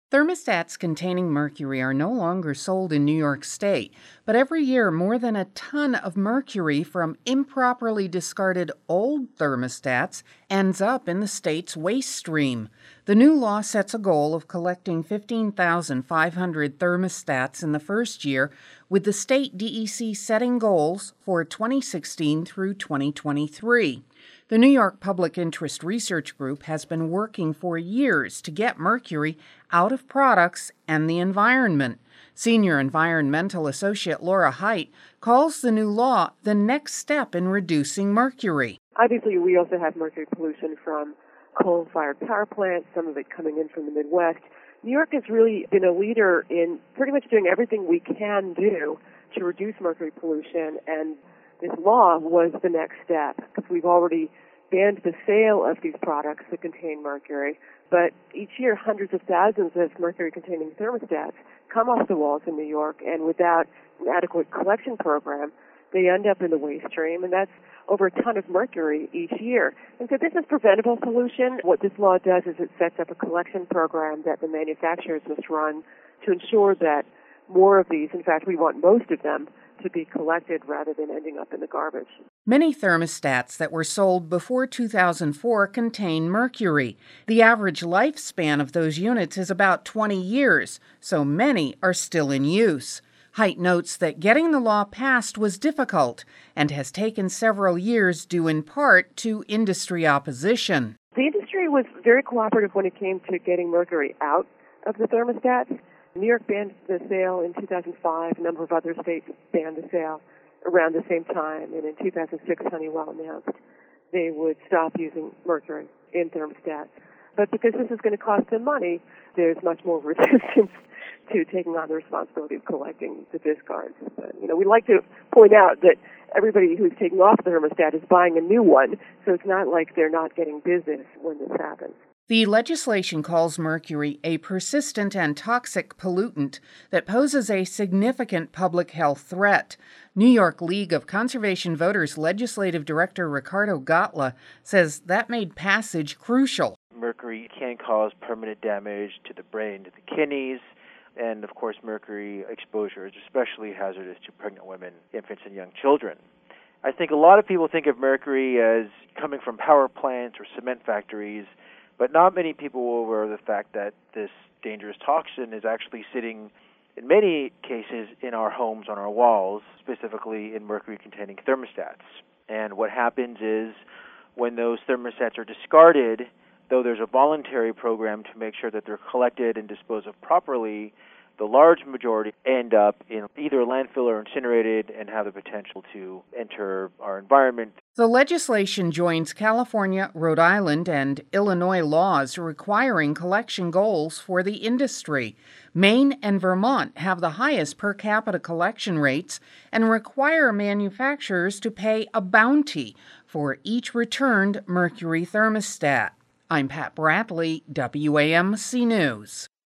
Thermostats containing mercury are no longer sold in New York State, but every year more than a ton of mercury from improperly discarded old thermostats ends up in the state's waste stream. The new law sets a goal of collecting 15,500 thermostats in the first year, with the state DEC setting goals for 2016 through 2023. The New York Public Interest Research Group has been working for years to get mercury out of products and the environment. Senior Environmental Associate Laura Height calls the new law the next step in reducing mercury. Obviously, we also have mercury pollution from coal-fired power plants, some of it coming in from the Midwest. New York has really been a leader in pretty much doing everything we can do to reduce mercury pollution, and this law was the next step, because we've already banned the sale of these products that contain mercury. But each year, hundreds of thousands of mercury-containing thermostats come off the walls in New York, and without an adequate collection program, they end up in the waste stream, and that's over a ton of mercury each year. And so this is preventable pollution. What this law does is it sets up a collection program that the manufacturers must run to ensure that more of these, in fact, we want most of them, to be collected rather than ending up in the garbage. Many thermostats that were sold before 2004 contain mercury. The average lifespan of those units is about 20 years, so many are still in use. Height notes that getting the law passed was difficult and has taken several years due in part to industry opposition. The industry was very cooperative when it came to getting mercury out of the thermostats. New York banned the sale in 2005. A number of other states banned the sale around the same time. And in 2006, Honeywell announced they would stop using mercury in thermostats. But because this is going to cost them money, there's much more resistance to taking on the responsibility of collecting the discards. But, we like to point out that everybody who's taking off the thermostat is buying a new one, so it's not like they're not getting business when this happens. The legislation calls mercury a persistent and toxic pollutant that poses a significant public health threat. New York League of Conservation Voters Legislative Director Ricardo Gatla says that made passage crucial. Mercury can cause permanent damage to the brain, to the kidneys, and of course mercury exposure is especially hazardous to pregnant women, infants, and young children. I think a lot of people think of mercury as coming from power plants or cement factories, but not many people are aware of the fact that this dangerous toxin is actually sitting, in many cases, in our homes, on our walls, specifically in mercury-containing thermostats. And what happens is when those thermostats are discarded, though there's a voluntary program to make sure that they're collected and disposed of properly, the large majority end up in either landfill or incinerated and have the potential to enter our environment. The legislation joins California, Rhode Island, and Illinois laws requiring collection goals for the industry. Maine and Vermont have the highest per capita collection rates and require manufacturers to pay a bounty for each returned mercury thermostat. I'm Pat Bradley, WAMC News.